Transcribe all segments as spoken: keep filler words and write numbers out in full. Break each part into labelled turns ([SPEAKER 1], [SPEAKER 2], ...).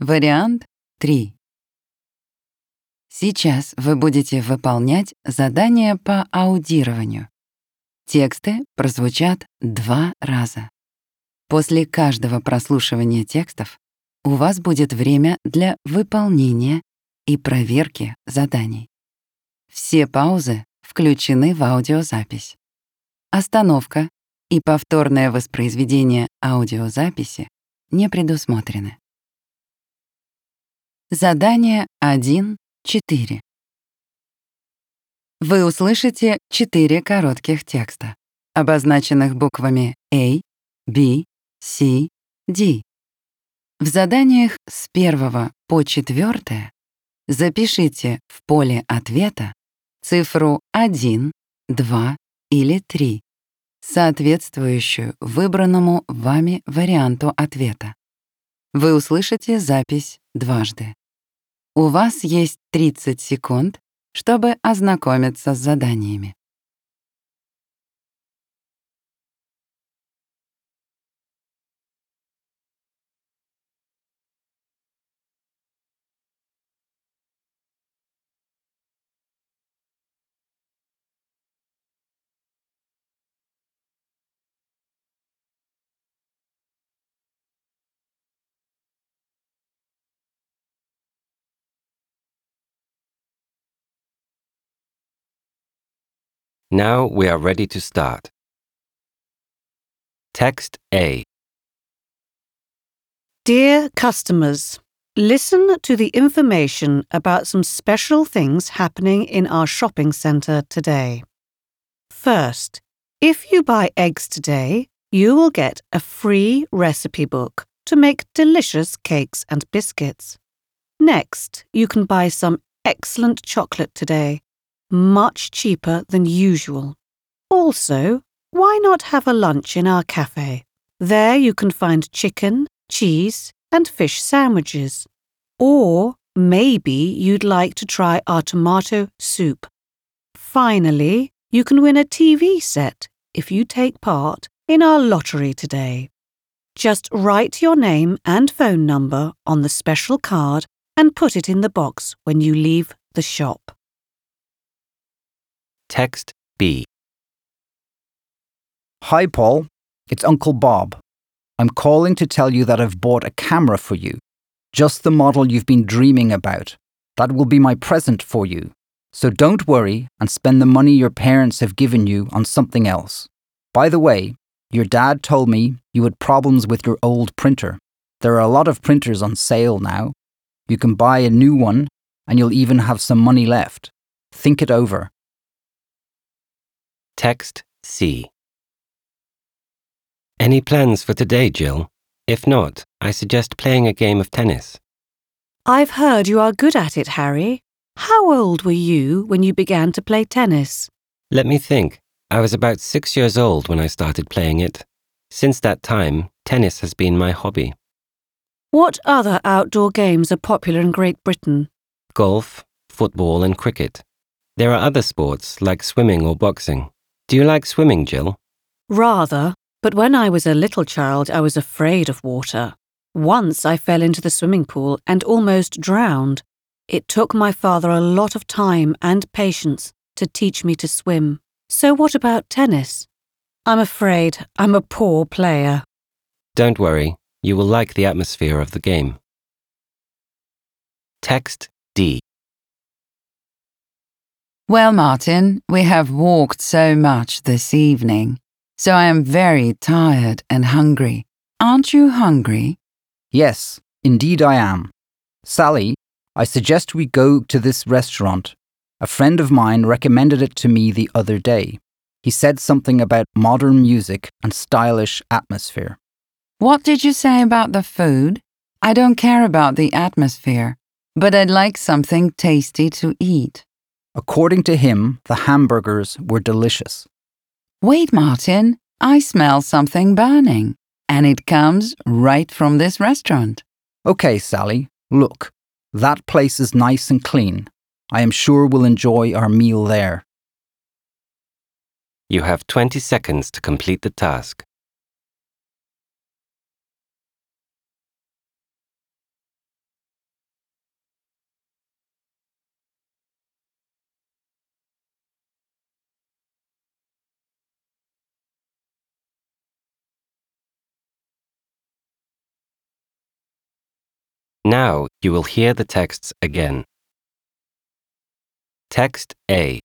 [SPEAKER 1] Вариант три. Сейчас вы будете выполнять задание по аудированию. Тексты прозвучат два раза. После каждого прослушивания текстов у вас будет время для выполнения и проверки заданий. Все паузы включены в аудиозапись. Остановка и повторное воспроизведение аудиозаписи не предусмотрены. Задание один четыре. Вы услышите четыре коротких текста, обозначенных буквами A, B, C, D. В заданиях с первого по четвёртое запишите в поле ответа цифру один, два или три, соответствующую выбранному вами варианту ответа. Вы услышите запись дважды. У вас есть тридцать секунд, чтобы ознакомиться с заданиями.
[SPEAKER 2] Now we are ready to start. Text A.
[SPEAKER 3] Dear customers, listen to the information about some special things happening in our shopping centre today. First, if you buy eggs today, you will get a free recipe book to make delicious cakes and biscuits. Next, you can buy some excellent chocolate today, much cheaper than usual. Also, why not have a lunch in our cafe? There you can find chicken, cheese, and fish sandwiches. Or maybe you'd like to try our tomato soup. Finally, you can win a T V set if you take part in our lottery today. Just write your name and phone number on the special card and put it in the box when you leave the shop.
[SPEAKER 2] Text B.
[SPEAKER 4] Hi, Paul. It's Uncle Bob. I'm calling to tell you that I've bought a camera for you. Just the model you've been dreaming about. That will be my present for you. So don't worry and spend the money your parents have given you on something else. By the way, your dad told me you had problems with your old printer. There are a lot of printers on sale now. You can buy a new one and you'll even have some money left. Think it over.
[SPEAKER 2] Text C. Any plans for today, Jill? If not, I suggest playing a game of tennis.
[SPEAKER 3] I've heard you are good at it, Harry. How old were you when you began to play tennis?
[SPEAKER 2] Let me think. I was about six years old when I started playing it. Since that time, tennis has been my hobby.
[SPEAKER 3] What other outdoor games are popular in Great Britain?
[SPEAKER 2] Golf, football and cricket. There are other sports like swimming or boxing. Do you like swimming, Jill?
[SPEAKER 3] Rather, but when I was a little child I was afraid of water. Once I fell into the swimming pool and almost drowned. It took my father a lot of time and patience to teach me to swim. So what about tennis? I'm afraid I'm a poor player.
[SPEAKER 2] Don't worry, you will like the atmosphere of the game. Text D.
[SPEAKER 1] Well, Martin, we have walked so much this evening, so I am very tired and hungry. Aren't you hungry?
[SPEAKER 4] Yes, indeed I am. Sally, I suggest we go to this restaurant. A friend of mine recommended it to me the other day. He said something about modern music and stylish atmosphere.
[SPEAKER 1] What did you say about the food? I don't care about the atmosphere, but I'd like something tasty to eat.
[SPEAKER 4] According to him, the hamburgers were delicious.
[SPEAKER 1] Wait, Martin, I smell something burning, and it comes right from this restaurant.
[SPEAKER 4] Okay, Sally, look, that place is nice and clean. I am sure we'll enjoy our meal there.
[SPEAKER 2] You have twenty seconds to complete the task. Now you will hear the texts again. Text A.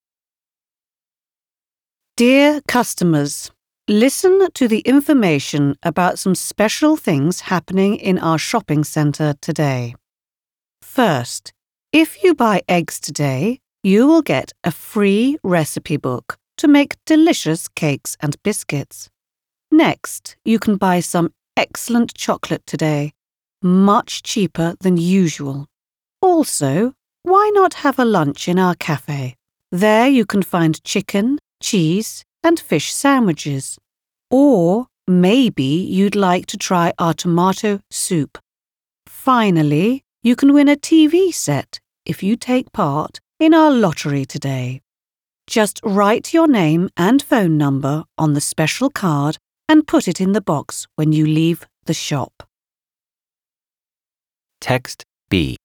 [SPEAKER 3] Dear customers, listen to the information about some special things happening in our shopping centre today. First, if you buy eggs today, you will get a free recipe book to make delicious cakes and biscuits. Next, you can buy some excellent chocolate today, much cheaper than usual. Also, why not have a lunch in our cafe? There you can find chicken, cheese, and fish sandwiches. Or maybe you'd like to try our tomato soup. Finally, you can win a T V set if you take part in our lottery today. Just write your name and phone number on the special card and put it in the box when you leave the shop.
[SPEAKER 2] Text B.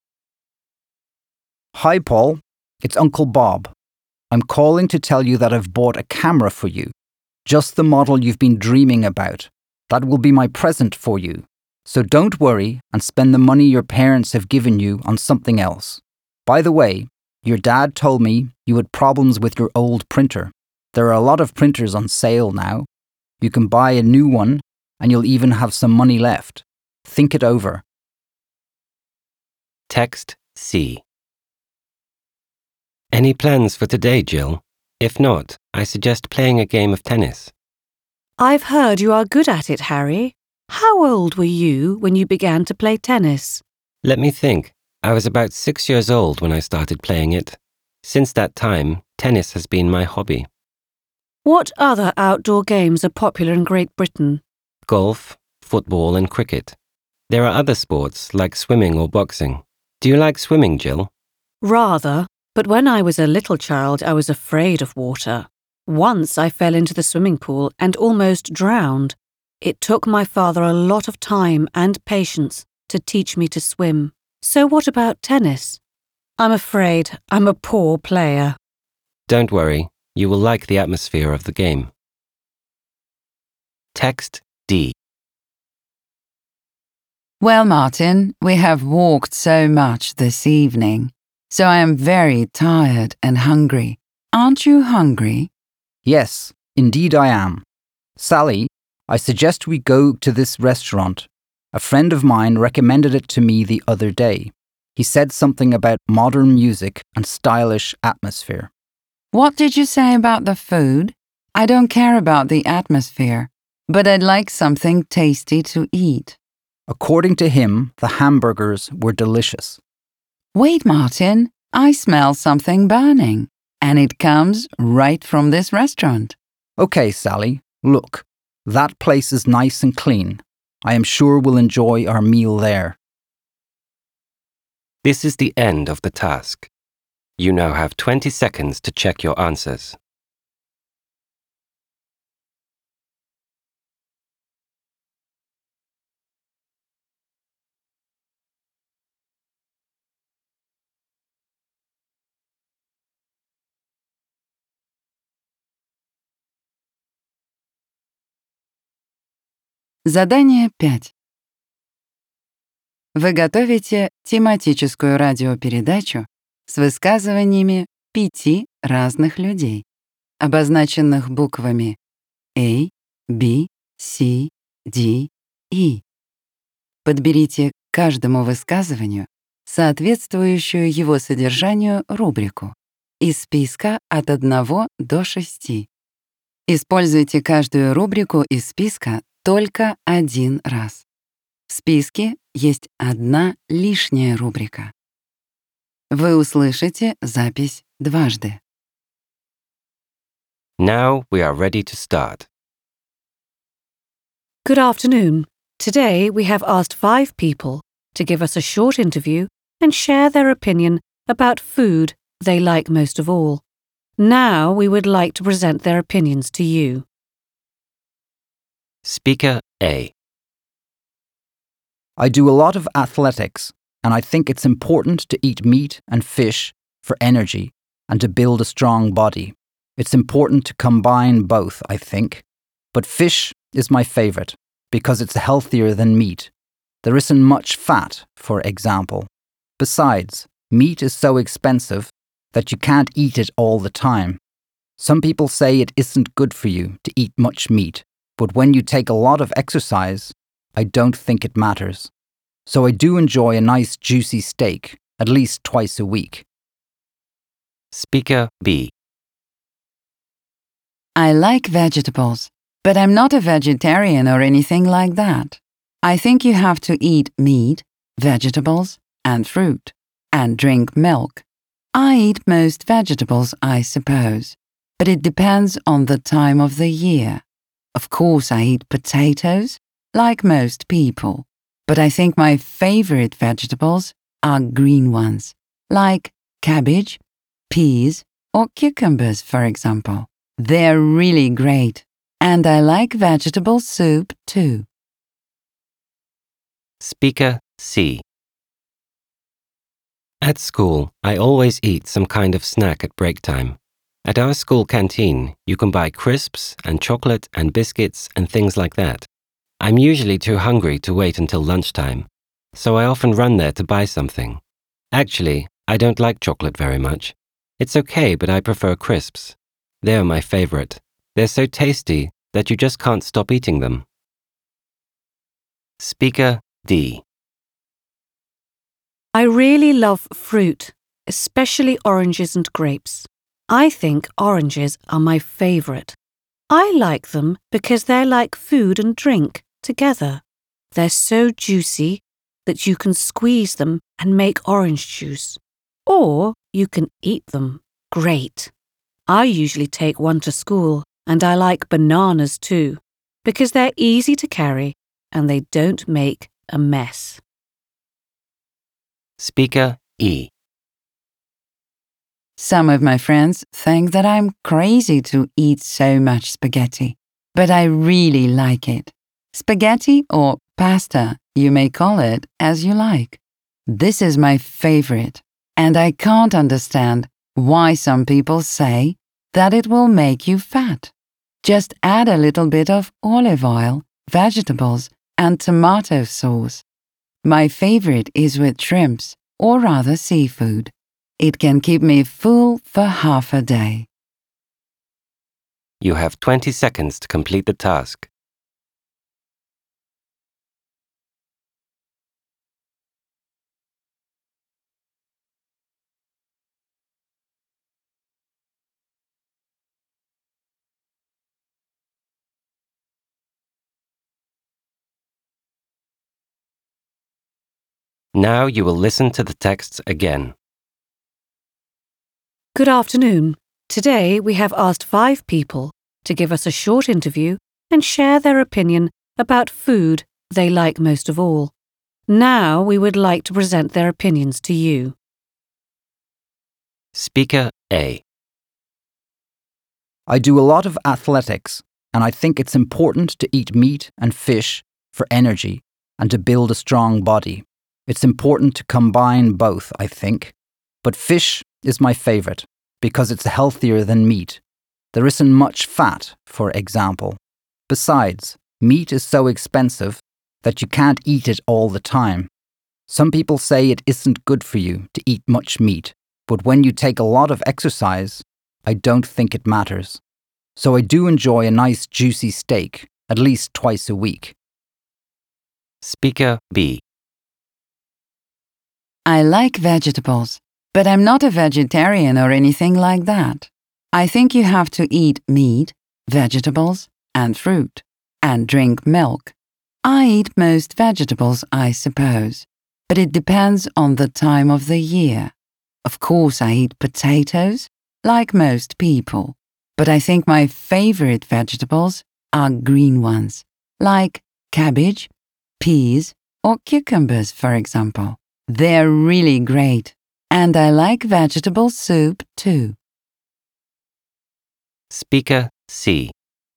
[SPEAKER 4] Hi, Paul. It's Uncle Bob. I'm calling to tell you that I've bought a camera for you. Just the model you've been dreaming about. That will be my present for you. So don't worry and spend the money your parents have given you on something else. By the way, your dad told me you had problems with your old printer. There are a lot of printers on sale now. You can buy a new one and you'll even have some money left. Think it over.
[SPEAKER 2] Text C. Any plans for today, Jill? If not, I suggest playing a game of tennis.
[SPEAKER 3] I've heard you are good at it, Harry. How old were you when you began to play tennis?
[SPEAKER 2] Let me think. I was about six years old when I started playing it. Since that time, tennis has been my hobby.
[SPEAKER 3] What other outdoor games are popular in Great Britain?
[SPEAKER 2] Golf, football and cricket. There are other sports like swimming or boxing. Do you like swimming, Jill?
[SPEAKER 3] Rather, but when I was a little child I was afraid of water. Once I fell into the swimming pool and almost drowned. It took my father a lot of time and patience to teach me to swim. So what about tennis? I'm afraid I'm a poor player.
[SPEAKER 2] Don't worry, you will like the atmosphere of the game. Text D.
[SPEAKER 1] Well, Martin, we have walked so much this evening, so I am very tired and hungry. Aren't you hungry?
[SPEAKER 4] Yes, indeed I am. Sally, I suggest we go to this restaurant. A friend of mine recommended it to me the other day. He said something about modern music and stylish atmosphere.
[SPEAKER 1] What did you say about the food? I don't care about the atmosphere, but I'd like something tasty to eat.
[SPEAKER 4] According to him, the hamburgers were delicious.
[SPEAKER 1] Wait, Martin, I smell something burning, and it comes right from this restaurant.
[SPEAKER 4] Okay, Sally, look, that place is nice and clean. I am sure we'll enjoy our meal there.
[SPEAKER 2] This is the end of the task. You now have twenty seconds to check your answers.
[SPEAKER 1] Задание пять. Вы готовите тематическую радиопередачу с высказываниями пяти разных людей, обозначенных буквами A, B, C, D, E. Подберите к каждому высказыванию соответствующую его содержанию рубрику из списка от одного до шести. Используйте каждую рубрику из списка только один раз. В списке есть одна лишняя рубрика. Вы услышите запись дважды.
[SPEAKER 2] Now we are ready to start.
[SPEAKER 3] Good afternoon. Today we have asked five people to give us a short interview and share their opinion about food they like most of all. Now we would like to present their opinions to you.
[SPEAKER 2] Speaker A.
[SPEAKER 4] I do a lot of athletics, and I think it's important to eat meat and fish for energy and to build a strong body. It's important to combine both, I think. But fish is my favourite because it's healthier than meat. There isn't much fat, for example. Besides, meat is so expensive that you can't eat it all the time. Some people say it isn't good for you to eat much meat, but when you take a lot of exercise, I don't think it matters. So I do enjoy a nice juicy steak, at least twice a week.
[SPEAKER 2] Speaker B.
[SPEAKER 1] I like vegetables, but I'm not a vegetarian or anything like that. I think you have to eat meat, vegetables, and fruit, and drink milk. I eat most vegetables, I suppose, but it depends on the time of the year. Of course, I eat potatoes, like most people, but I think my favorite vegetables are green ones, like cabbage, peas, or cucumbers, for example. They're really great, and I like vegetable soup too.
[SPEAKER 2] Speaker C. At school, I always eat some kind of snack at break time. At our school canteen, you can buy crisps and chocolate and biscuits and things like that. I'm usually too hungry to wait until lunchtime, so I often run there to buy something. Actually, I don't like chocolate very much. It's okay, but I prefer crisps. They're my favorite. They're so tasty that you just can't stop eating them. Speaker D.
[SPEAKER 3] I really love fruit, especially oranges and grapes. I think oranges are my favourite. I like them because they're like food and drink together. They're so juicy that you can squeeze them and make orange juice. Or you can eat them. Great. I usually take one to school, and I like bananas too, because they're easy to carry and they don't make a mess.
[SPEAKER 2] Speaker E.
[SPEAKER 1] Some of my friends think that I'm crazy to eat so much spaghetti, but I really like it. Spaghetti or pasta, you may call it as you like. This is my favorite, and I can't understand why some people say that it will make you fat. Just add a little bit of olive oil, vegetables, and tomato sauce. My favorite is with shrimps, or rather seafood. It can keep me full for half a day.
[SPEAKER 2] You have twenty seconds to complete the task. Now you will listen to the texts again.
[SPEAKER 3] Good afternoon. Today we have asked five people to give us a short interview and share their opinion about food they like most of all. Now we would like to present their opinions to you.
[SPEAKER 2] Speaker A.
[SPEAKER 4] I do a lot of athletics, and I think it's important to eat meat and fish for energy and to build a strong body. It's important to combine both, I think. But fish is my favorite because it's healthier than meat. There isn't much fat, for example. Besides, meat is so expensive that you can't eat it all the time. Some people say it isn't good for you to eat much meat, but when you take a lot of exercise, I don't think it matters. So I do enjoy a nice juicy steak, at least twice a week.
[SPEAKER 2] Speaker B.
[SPEAKER 1] I like vegetables, but I'm not a vegetarian or anything like that. I think you have to eat meat, vegetables, and fruit, and drink milk. I eat most vegetables, I suppose, but it depends on the time of the year. Of course, I eat potatoes, like most people, but I think my favorite vegetables are green ones, like cabbage, peas, or cucumbers, for example. They're really great, and I like vegetable soup too.
[SPEAKER 2] Speaker C.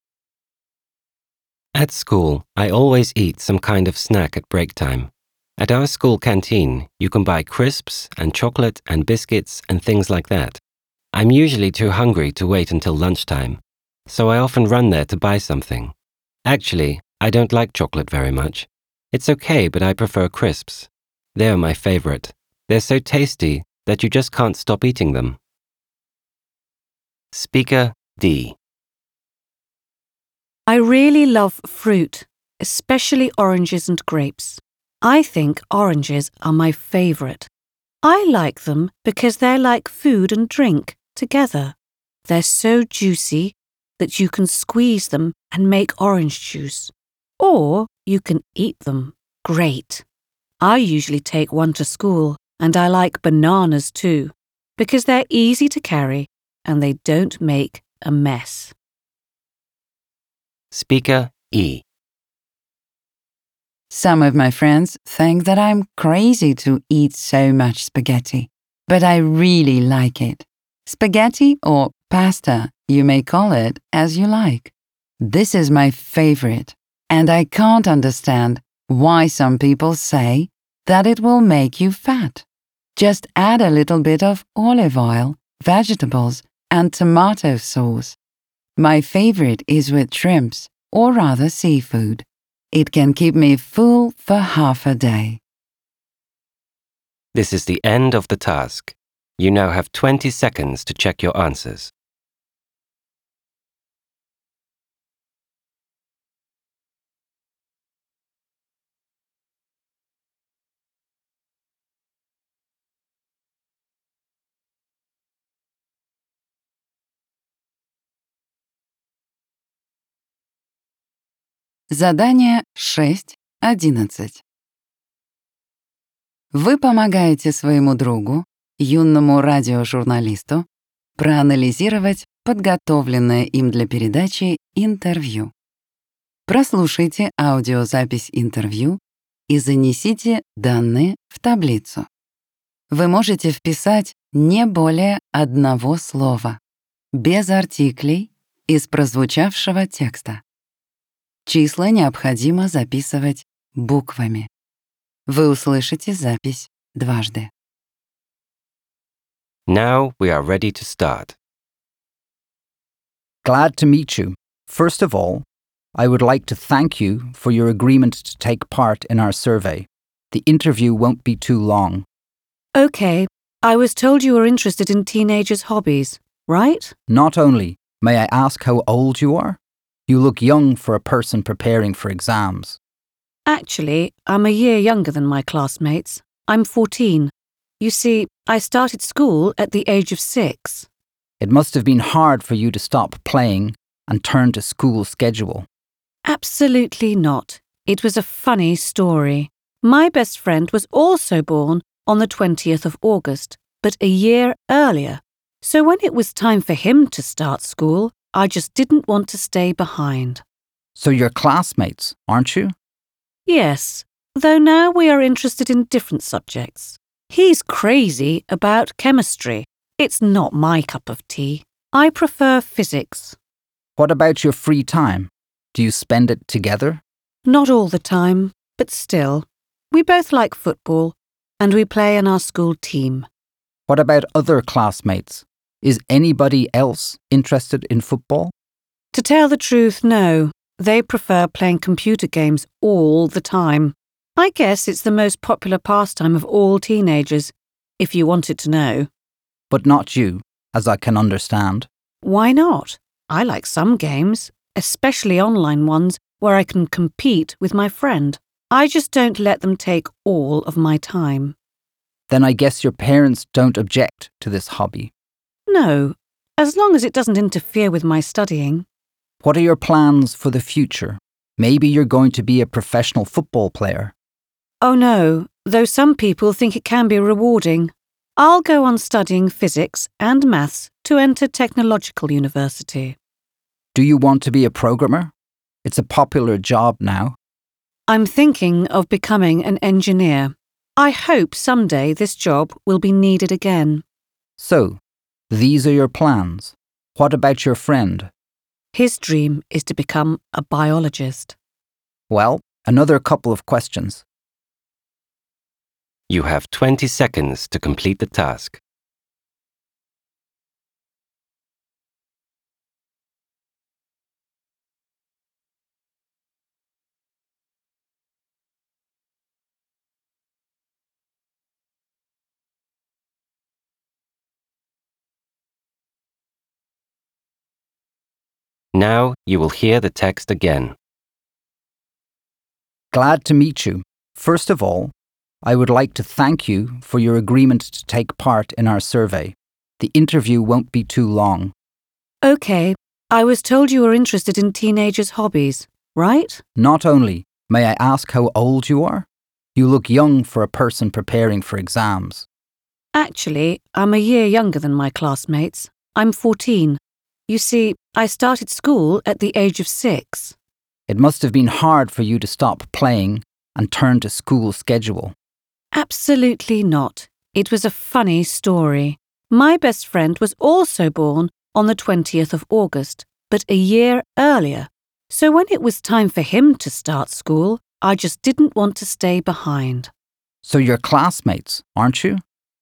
[SPEAKER 2] At school, I always eat some kind of snack at break time. At our school canteen, you can buy crisps and chocolate and biscuits and things like that. I'm usually too hungry to wait until lunchtime, so I often run there to buy something. Actually, I don't like chocolate very much. It's okay, but I prefer crisps. They're my favorite. They're so tasty that you just can't stop eating them. Speaker D.
[SPEAKER 3] I really love fruit, especially oranges and grapes. I think oranges are my favourite. I like them because they're like food and drink together. They're so juicy that you can squeeze them and make orange juice. Or you can eat them. Great. I usually take one to school, and I like bananas too, because they're easy to carry and they don't make a mess.
[SPEAKER 2] Speaker E.
[SPEAKER 1] Some of my friends think that I'm crazy to eat so much spaghetti, but I really like it. Spaghetti or pasta, you may call it as you like. This is my favorite, and I can't understand why some people say that it will make you fat. Just add a little bit of olive oil, vegetables, and tomato sauce. My favorite is with shrimps, or rather seafood. It can keep me full for half a day.
[SPEAKER 2] This is the end of the task. You now have twenty seconds to check your answers.
[SPEAKER 1] Задание шесть одиннадцать. Вы помогаете своему другу, юному радиожурналисту, проанализировать подготовленное им для передачи интервью. Прослушайте аудиозапись интервью и занесите данные в таблицу. Вы можете вписать не более одного слова, без артиклей, из прозвучавшего текста. Числа необходимо записывать буквами. Вы услышите запись дважды.
[SPEAKER 2] Now we are ready to start.
[SPEAKER 4] Glad to meet you. First of all, I would like to thank you for your agreement to take part in our survey. The interview won't be too long.
[SPEAKER 3] Okay, I was told you were interested in teenagers' hobbies, right?
[SPEAKER 4] Not only, may I ask how old you are? You look young for a person preparing for exams.
[SPEAKER 3] Actually, I'm a year younger than my classmates. I'm fourteen. You see, I started school at the age of six.
[SPEAKER 4] It must have been hard for you to stop playing and turn to school schedule.
[SPEAKER 3] Absolutely not. It was a funny story. My best friend was also born on the twentieth of August, but a year earlier. So when it was time for him to start school, I just didn't want to stay behind.
[SPEAKER 4] So you're classmates, aren't you?
[SPEAKER 3] Yes, though now we are interested in different subjects. He's crazy about chemistry. It's not my cup of tea. I prefer physics.
[SPEAKER 4] What about your free time? Do you spend it together?
[SPEAKER 3] Not all the time, but still. We both like football, and we play in our school team.
[SPEAKER 4] What about other classmates? Is anybody else interested in football?
[SPEAKER 3] To tell the truth, no. They prefer playing computer games all the time. I guess it's the most popular pastime of all teenagers, if you wanted to know.
[SPEAKER 4] But not you, as I can understand.
[SPEAKER 3] Why not? I like some games, especially online ones where I can compete with my friend. I just don't let them take all of my time.
[SPEAKER 4] Then I guess your parents don't object to this hobby.
[SPEAKER 3] No, as long as it doesn't interfere with my studying.
[SPEAKER 4] What are your plans for the future? Maybe you're going to be a professional football player.
[SPEAKER 3] Oh no, though some people think it can be rewarding. I'll go on studying physics and maths to enter technological university.
[SPEAKER 4] Do you want to be a programmer? It's a popular job now.
[SPEAKER 3] I'm thinking of becoming an engineer. I hope someday this job will be needed again.
[SPEAKER 4] So, these are your plans. What about your friend?
[SPEAKER 3] His dream is to become a biologist.
[SPEAKER 4] Well, another couple of questions.
[SPEAKER 2] You have twenty seconds to complete the task. Now you will hear the text again.
[SPEAKER 4] Glad to meet you. First of all, I would like to thank you for your agreement to take part in our survey. The interview won't be too long.
[SPEAKER 3] OK, I was told you were interested in teenagers' hobbies, right?
[SPEAKER 4] Not only, may I ask how old you are? You look young for a person preparing for exams.
[SPEAKER 3] Actually, I'm a year younger than my classmates. I'm fourteen. You see, I started school at the age of six.
[SPEAKER 4] It must have been hard for you to stop playing and turn to school schedule.
[SPEAKER 3] Absolutely not. It was a funny story. My best friend was also born on the twentieth of August, but a year earlier. So when it was time for him to start school, I just didn't want to stay behind.
[SPEAKER 4] So you're classmates, aren't you?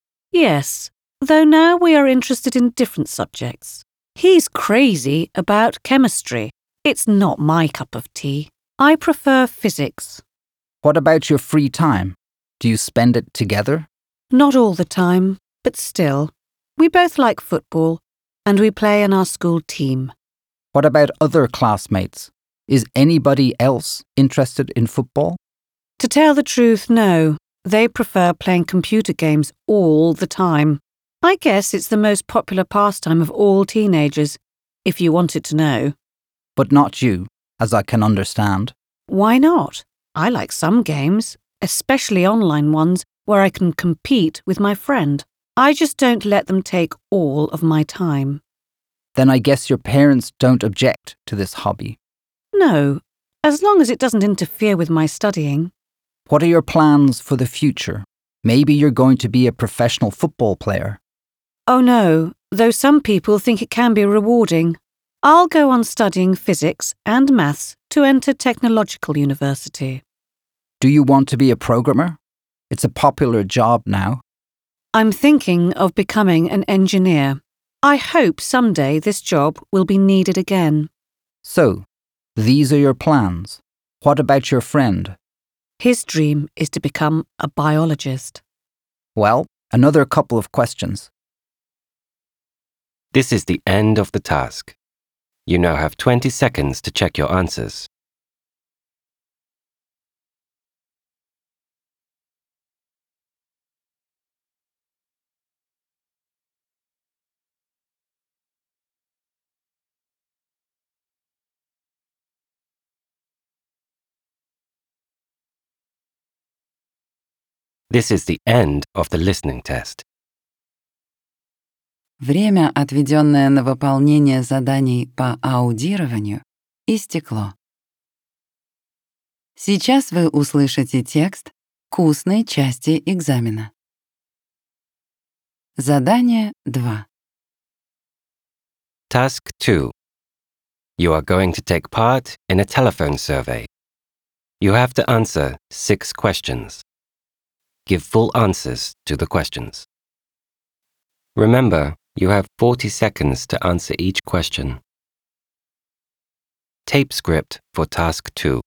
[SPEAKER 3] Yes, though now we are interested in different subjects. He's crazy about chemistry. It's not my cup of tea. I prefer physics.
[SPEAKER 4] What about your free time? Do you spend it together?
[SPEAKER 3] Not all the time, but still. We both like football, and we play in our school team.
[SPEAKER 4] What about other classmates? Is anybody else interested in football?
[SPEAKER 3] To tell the truth, no. They prefer playing computer games all the time. I guess it's the most popular pastime of all teenagers, if you wanted to know.
[SPEAKER 4] But not you, as I can understand.
[SPEAKER 3] Why not? I like some games, especially online ones where I can compete with my friend. I just don't let them take all of my time.
[SPEAKER 4] Then I guess your parents don't object to this hobby.
[SPEAKER 3] No, as long as it doesn't interfere with my studying.
[SPEAKER 4] What are your plans for the future? Maybe you're going to be a professional football player.
[SPEAKER 3] Oh no, though some people think it can be rewarding. I'll go on studying physics and maths to enter technological university.
[SPEAKER 4] Do you want to be a programmer? It's a popular job now.
[SPEAKER 3] I'm thinking of becoming an engineer. I hope someday this job will be needed again.
[SPEAKER 4] So, these are your plans. What about your friend?
[SPEAKER 3] His dream is to become a biologist.
[SPEAKER 4] Well, another couple of questions.
[SPEAKER 2] This is the end of the task. You now have twenty seconds to check your answers. This is the end of the listening test.
[SPEAKER 1] Время, отведенное на выполнение заданий по аудированию, истекло. Сейчас вы услышите текст к устной части экзамена. Задание два.
[SPEAKER 2] Task two. You are going to take part in a telephone survey. You have to answer six questions. Give full answers to the questions. Remember, you have forty seconds to answer each question. Tape script for task two.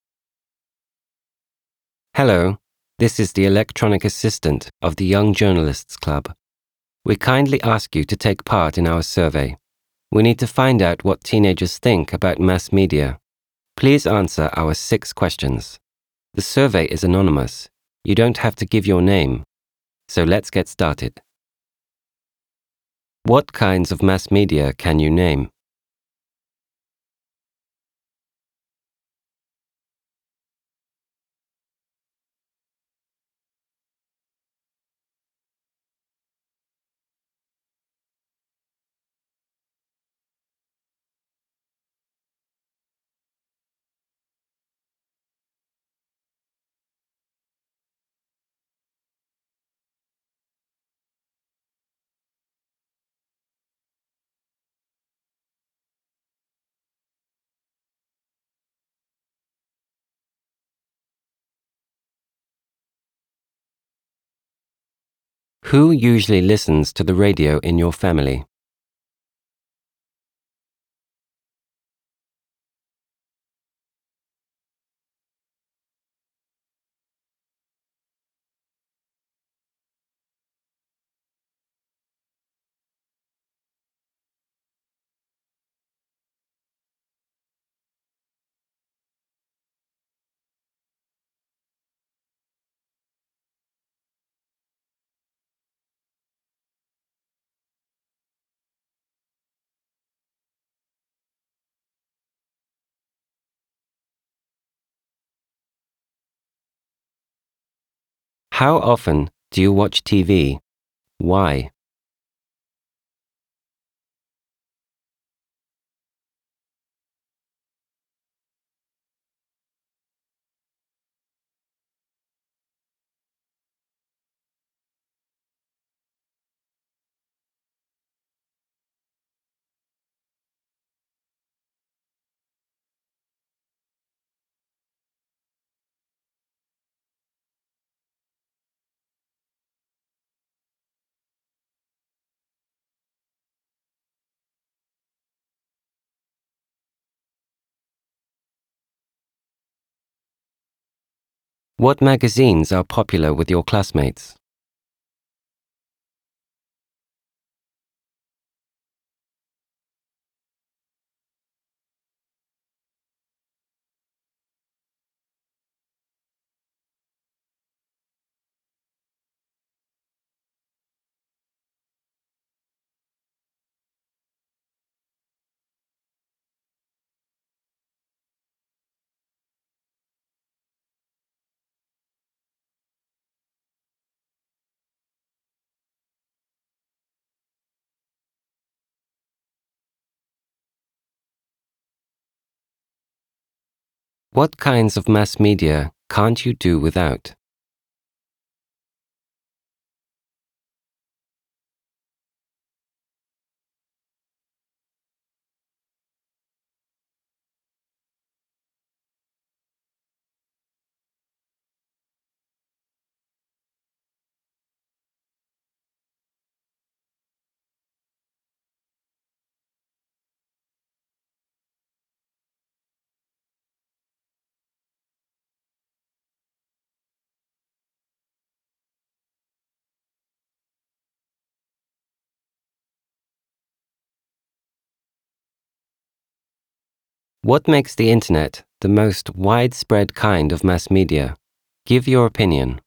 [SPEAKER 2] Hello, this is the electronic assistant of the Young Journalists Club. We kindly ask you to take part in our survey. We need to find out what teenagers think about mass media. Please answer our six questions. The survey is anonymous. You don't have to give your name. So let's get started. What kinds of mass media can you name? Who usually listens to the radio in your family? How often do you watch T V? Why? What magazines are popular with your classmates? What kinds of mass media can't you do without? What makes the internet the most widespread kind of mass media? Give your opinion.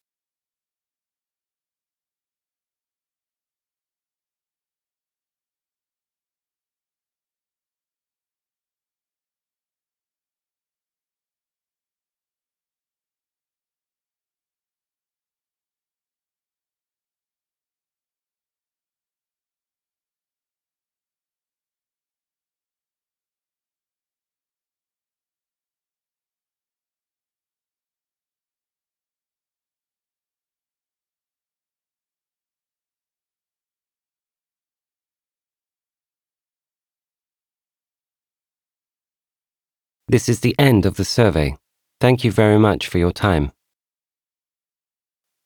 [SPEAKER 2] This is the end of the survey. Thank you very much for your time.